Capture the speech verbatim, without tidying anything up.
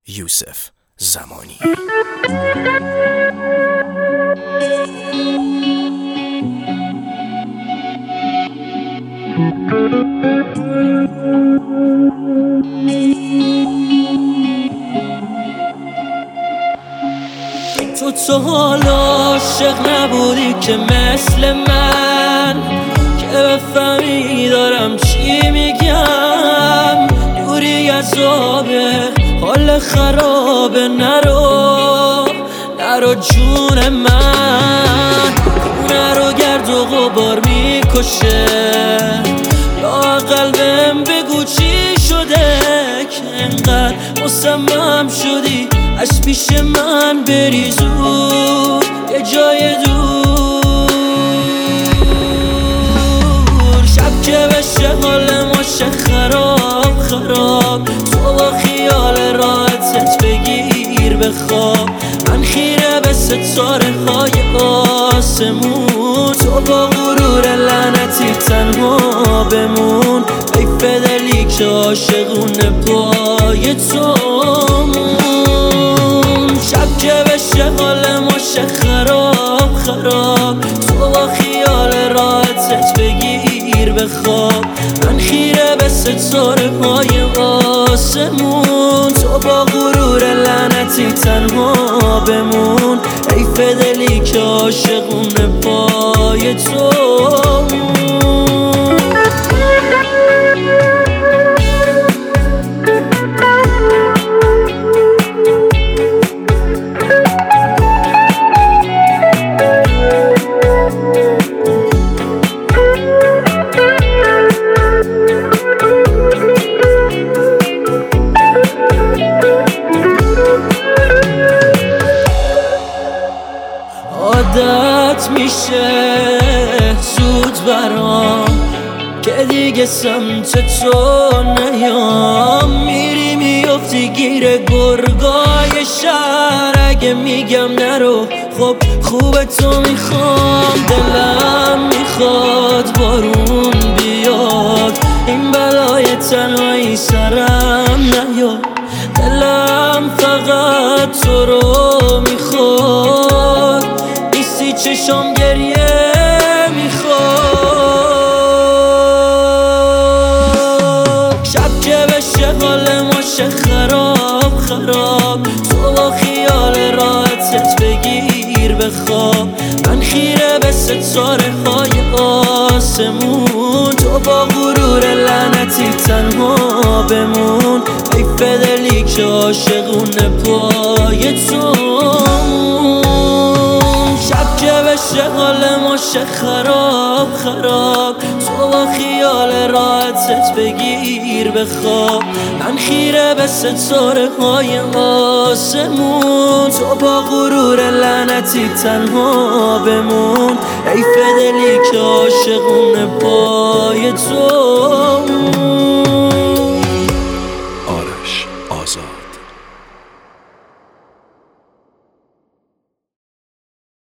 یوسف زمانی. تو تو حالا عاشق نبودی که مثل من، که بفهمی دارم چی میگم. دوری از آبه حال خرابه، نرو نرو جون من. نرو گرد و غبار میکشه، یا قلبم بگو چی شده که انقدر مصمم شدی از پیش من بری زود یه جای دور. شب که بشه حال ما شه خراب خراب، تو با خیال راحتت بگیر بخواب. من خیره به ستاره های آسمون، تو با غرور لعنتی تنها بمون. حیف دلی که عاشقونه پای تو مون. شب که بشه حال ما شه خراب خراب، تو با خیال راحتت بگیر بخواب. من خیره به ستاره های آسمون، تو با غرور لعنتی تنها بمون. حیف دلی که عاشقونه پای تو مون. عادت میشه زود برام که دیگه سمت تو نیام. میری میافتی گیر گرگای شهر، اگه میگم نرو خب خوب تو میخوام. دلم میخواد بارون بیاد، این بلای تنهایی سرم نیاد. دلم فقط تو رو میخواد، نیستی چشم گریه میخواد. شب که بشه حال ما شه خراب خراب، تو با خیال راحتت بگیر بخواب. من خیره به ستاره های آسمون، تو با غرور لعنتی تنها بمون. حیف دلی که عاشقونه پای تو مون. شب که بشه حال ما شه خراب خراب، تو با خیال راحتت بگیر بخواب. من خیره به ستاره های آسمون، تو با غرور لعنتی تنها بمون. حیف دلی که عاشقونه پای تو